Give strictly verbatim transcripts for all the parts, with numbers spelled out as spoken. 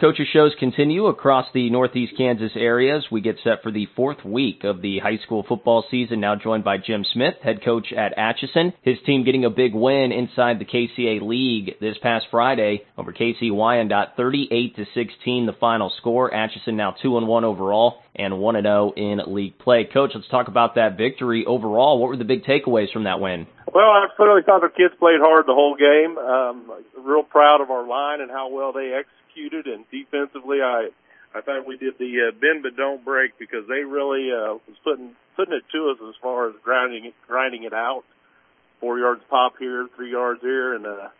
Coaches shows continue across the Northeast Kansas areas. We get set for the fourth week of the high school football season, now joined by Jim Smith, head coach at Atchison. His team getting a big win inside the K C A League this past Friday over K C Wyandotte, thirty-eight to sixteen the final score. Atchison now two and one overall and one and oh in league play. Coach, let's talk about that victory overall. What were the big takeaways from that win? Well, I clearly thought the kids played hard the whole game. Um, real proud of our line and how well they executed, and defensively, I I thought we did the uh, bend but don't break, because they really uh, was putting putting it to us as far as grinding it, grinding it out. Four yards pop here, three yards here, and uh,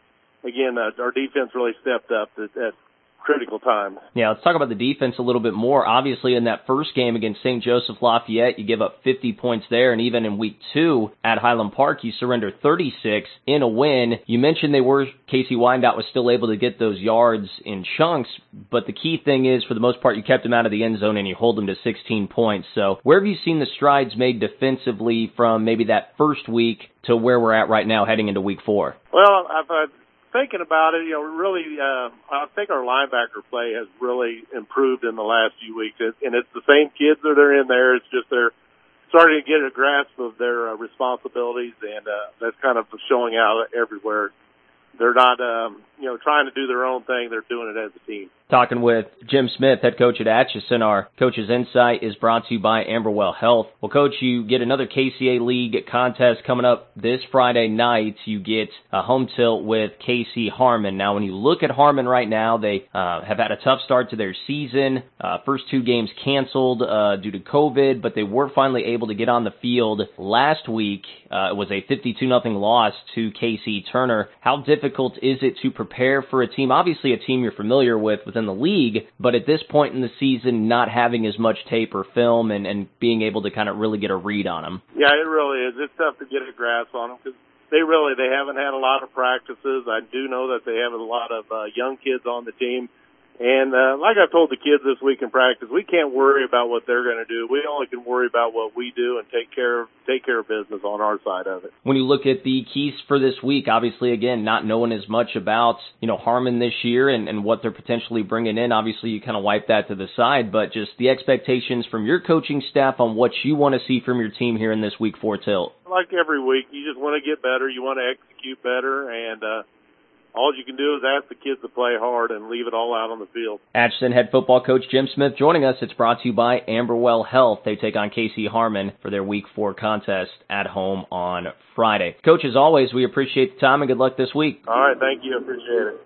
again, uh, our defense really stepped up at, at critical time. Yeah, let's talk about the defense a little bit more. Obviously, in that first game against Saint Joseph Lafayette, you give up fifty points there, and even in week two at Highland Park, you surrender thirty-six in a win. You mentioned they were, K C Wyandotte was still able to get those yards in chunks, but the key thing is, for the most part, you kept them out of the end zone and you hold them to sixteen points. So where have you seen the strides made defensively from maybe that first week to where we're at right now heading into week four? Well, I've uh, thinking about it, you know, really, uh, I think our linebacker play has really improved in the last few weeks, and it's the same kids that are in there. It's just they're starting to get a grasp of their uh, responsibilities, and uh, that's kind of showing out everywhere. They're not, um, you know, trying to do their own thing. They're doing it as a team. Talking with Jim Smith, head coach at Atchison. Our Coach's Insight is brought to you by Amberwell Health. Well, Coach, you get another K C A League contest coming up this Friday night. You get a home tilt with K C Harmon. Now, when you look at Harmon right now, they uh, have had a tough start to their season. Uh, first two games canceled uh, due to COVID, but they were finally able to get on the field last week. Uh, it was a fifty-two nothing loss to K C Turner. How difficult is it to prepare for a team, obviously a team you're familiar with within the league, but at this point in the season, not having as much tape or film and, and being able to kind of really get a read on them? Yeah, it really is. It's tough to get a grasp on them, because they really, they haven't had a lot of practices. I do know that they have a lot of uh, young kids on the team. And uh, like I told the kids this week in practice, we can't worry about what they're going to do. We only can worry about what we do and take care of take care of business on our side of it. When you look at the keys for this week, obviously, again, not knowing as much about, you know, Harmon this year and, and what they're potentially bringing in, obviously you kind of wipe that to the side, but just the expectations from your coaching staff on what you want to see from your team here in this week four tilt. Like every week, you just want to get better. You want to execute better, and uh all you can do is ask the kids to play hard and leave it all out on the field. Atchison head football coach Jim Smith joining us. It's brought to you by Amberwell Health. They take on K C Harmon for their week four contest at home on Friday. Coach, as always, we appreciate the time and good luck this week. All right, thank you. Appreciate it.